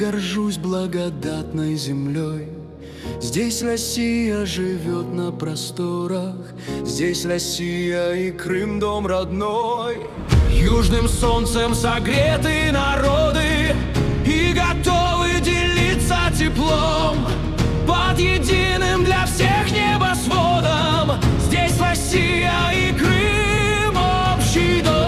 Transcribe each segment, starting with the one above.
горжусь благодатной землей. Здесь Россия живет на просторах, здесь Россия и Крым дом родной. Южным солнцем согреты народы и готовы делиться теплом под единым для всех небосводом. Здесь Россия и Крым общий дом.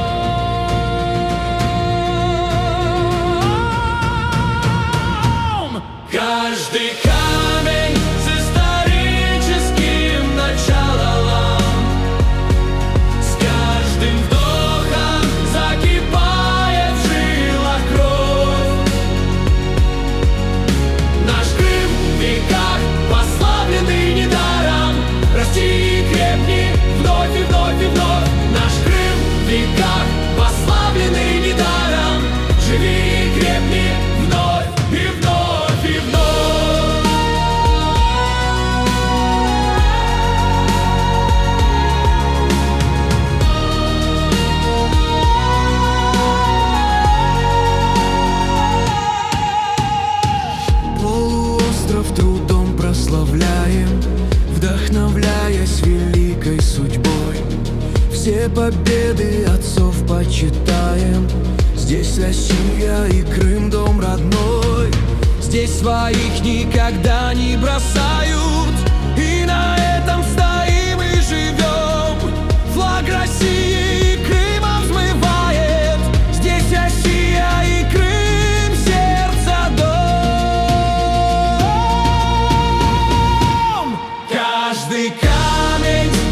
Каждый камень с историческим началом, с каждым вдохом закипает в жилах кровь. Наш Крым в веках прославленный недаром, расти и крепни вновь и вновь и вновь. Наш Крым в веках прославленный недаром, живи и крепни вновь и вновь и вновь. Полуостров трудом прославляем, вдохновляясь великой судьбой. Все победы отцов почитаем. Здесь Россия и Крым дом родной. Здесь своих никогда не бросают, и на этом стоим и живем. Флаг России и Крыма взмывает. Здесь Россия и Крым, сердце дом. Каждый камень